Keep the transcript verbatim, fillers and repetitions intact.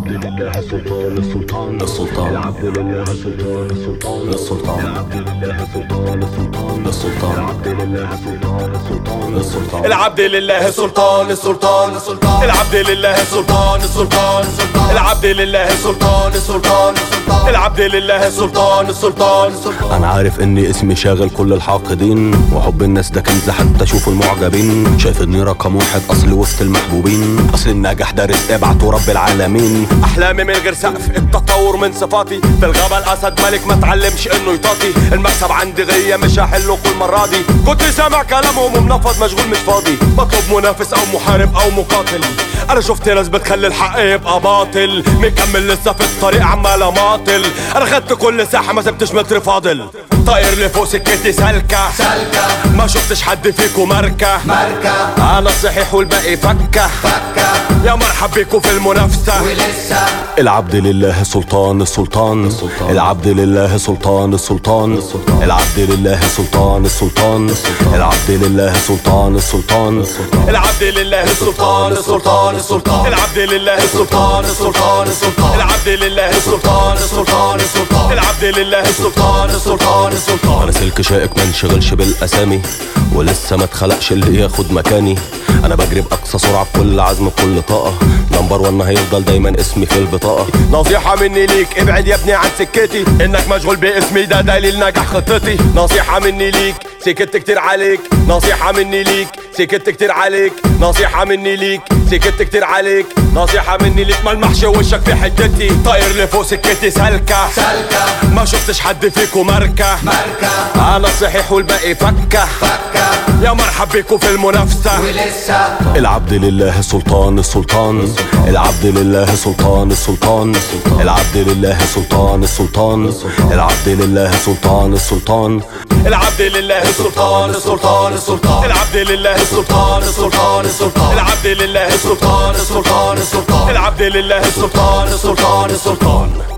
العبد لله سلطان السلطان السلطان العبد لله سلطان السلطان السلطان العبد لله سلطان السلطان السلطان العبد لله سلطان السلطان السلطان العبد لله سلطان السلطان السلطان العبد لله سلطان السلطان العبد لله سلطان السلطان العبد لله سلطان السلطان. انا عارف اني اسمي شاغل كل الحاقدين، وحب الناس ده كنز حتى اشوف المعجبين. شايف اني رقم واحد اصل وسط المحبوبين، اصل النجاح ده رزق ابعته رب العالمين. احلامي من غير سقف، التطور من صفاتي. في الغابة الاسد ملك ما تعلمش انه يطاطي. المكسب عندي غية مش هحله كل مرة دي. كنت سامع كلامهم ومنفض مشغول مش فاضي. بطلب منافس او محارب او مقاتل. انا شفت ناس بتخلي الحق يبقى باطل، مكمل لسه في الطريق عمال اماطل. انا خدت كل ساحة ما سبتش متر فاضل. طاير لفوق سكتي سالكة سالكة، ما شفتش حد فيكو ماركة ماركة. انا صحيح والباقي فكة فكة، يا مرحب بيكو في المنافسة ولسه. العبد لله سلطان السلطان العبد لله سلطان السلطان العبد لله سلطان السلطان العبد لله سلطان السلطان العبد لله سلطان السلطان السلطان العبد لله سلطان السلطان السلطان العبد لله سلطان السلطان السلطان العبد لله سلطان السلطان السلطان. انا سلك شائك ما انشغلش بالاسامي، ولسه ما اتخلقش اللي ياخد مكاني. انا بجري باقصى سرعه بكل عزم بكل طاقه، نمبر وان هيفضل دايما اسمي في البطاقه. نصيحه مني ليك ابعد يا ابني عن سكتي، انك مشغول باسمي ده دليل نجاح خطتي. نصيحه مني ليك سكت كتير عليك، نصيحه مني ليك سكت كتير عليك، نصيحه مني ليك سكت كتير عليك، نصيحه مني ليك ملمحش وشك في حتتي. طاير لفوق سكتي سالكه سالكه، ما شفتش حد فيكو ماركه ماركه. انا صحيح والباقي فكه فكه، يا مرحب بيكو في المنافسه ولسه. العبد لله سلطان السلطان العبد لله سلطان السلطان العبد لله سلطان السلطان العبد لله سلطان السلطان العبد لله سلطان السلطان السلطان العبد لله سلطان السلطان السلطان العبد لله سلطان السلطان السلطان العبد لله سلطان السلطان السلطان.